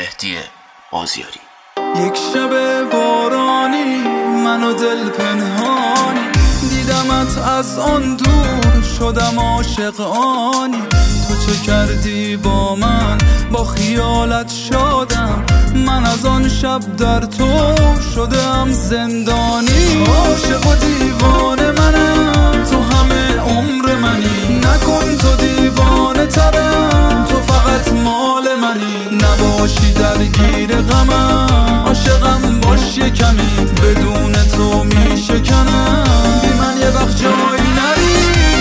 مهدی بازیاری. یک شب بارانی من و دل پنهانی دیدمت از آن دور شدم عاشق آنی. تو چه کردی با من با خیالت شادم من از آن شب در تو شدم زندانی. عاشق و دیوانه منم تو همه عمر منی نکن تو دیوانه ترم تو فقط مال منی. نباشی درگیر غمم عاشقم باش یه کمی بدون تو میشکنم بی من یه وقت جایی نری.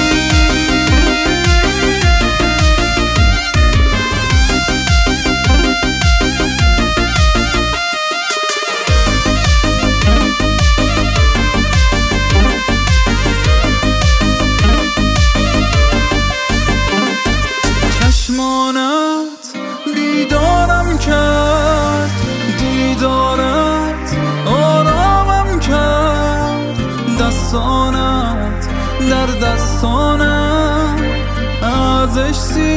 چشمانت بیدارم کرد دیدارت آرامم کرد دستانت در دستانم ازش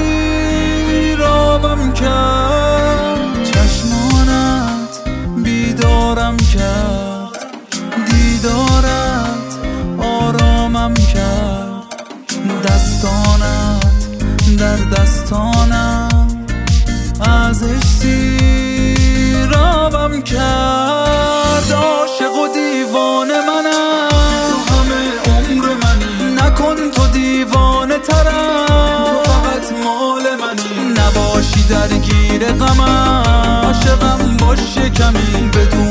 سیرابم کرد. چشمانت بیدارم کرد دیدارت آرامم کرد دستانت در دستانم ازش سیرابم کرد. عاشق و دیوانه منم تو همه عمر منی نکن تو دیوانه ترم تو فقط مال منی. نباشی درگیر غمم عاشقم باش یه کمی بدون